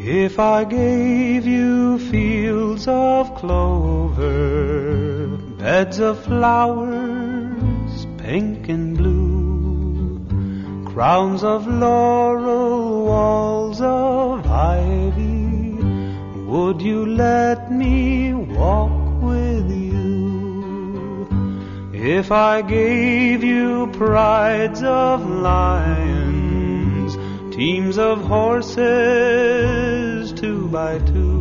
If I gave you fields of clover, beds of flowers, pink and blue, crowns of laurel, walls of ivy, would you let me walk with you? If I gave you prides of lions, teams of horses, 2 by 2,